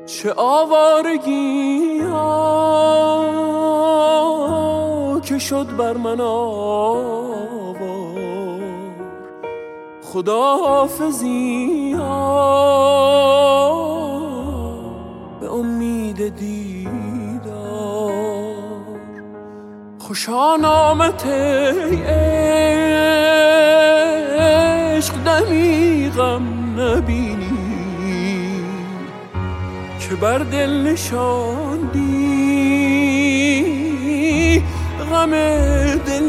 چه آوارگی ها که شد بر من آوار، خداحافظی ها به امید دیدار. خوشا نامت ای عشق دمی غم نبینی که بر دل نشاندی غم دل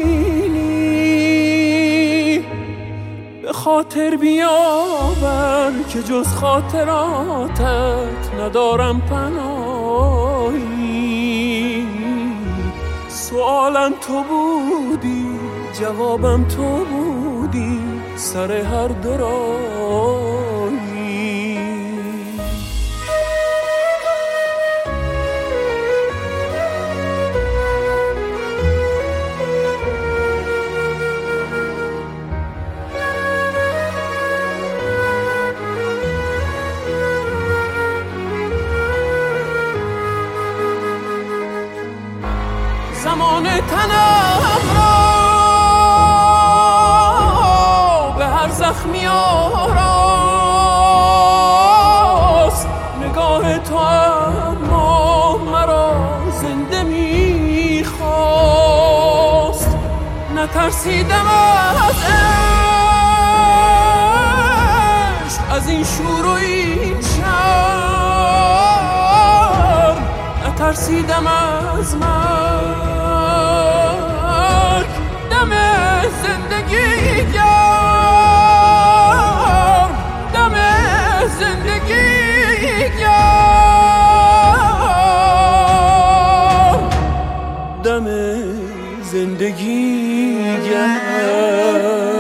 نشینی. به خاطر بیاور که جز خاطراتت ندارم پناهی. سوالم تو بودی جوابم تو بودی سر هر دو راهی. زمان تنم را به هر زخمی آراست. نگاه تو اما مرا زنده میخواست. نترسیدم از عشق، از این شور و این شرم. نترسیدم از مرگ، دم زندگی گرم، دم زندگی گرم، دم زندگی گرم.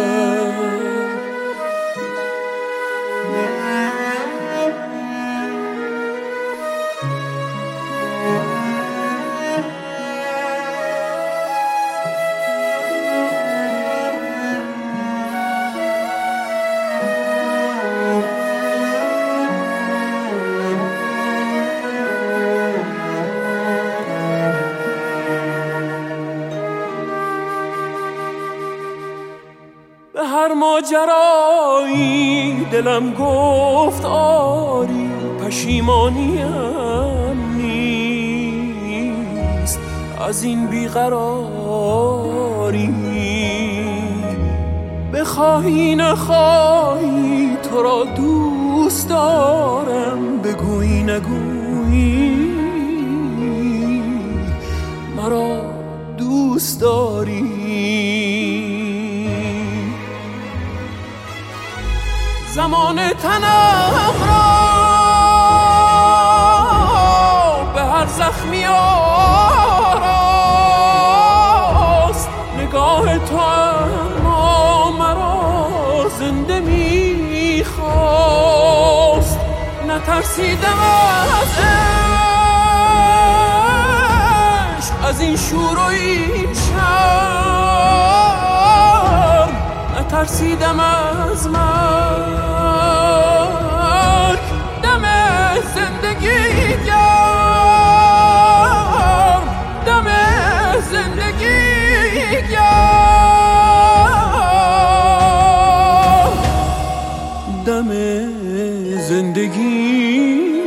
به هر ماجرایی دلم گفت آری، پشیمانیم نیست از این بیقراری. بخواهی نخواهی تو را دوست دارم، بگویی نگویی مرا دوست داری. زمان تنم را به هر زخمی آراست. نگاه تو اما مرا زنده میخواست. نترسیدم از عشق، از این شور و این شرم. نترسیدم از مرگ، دم زندگی گرم، دم زندگی گرم، دم زندگی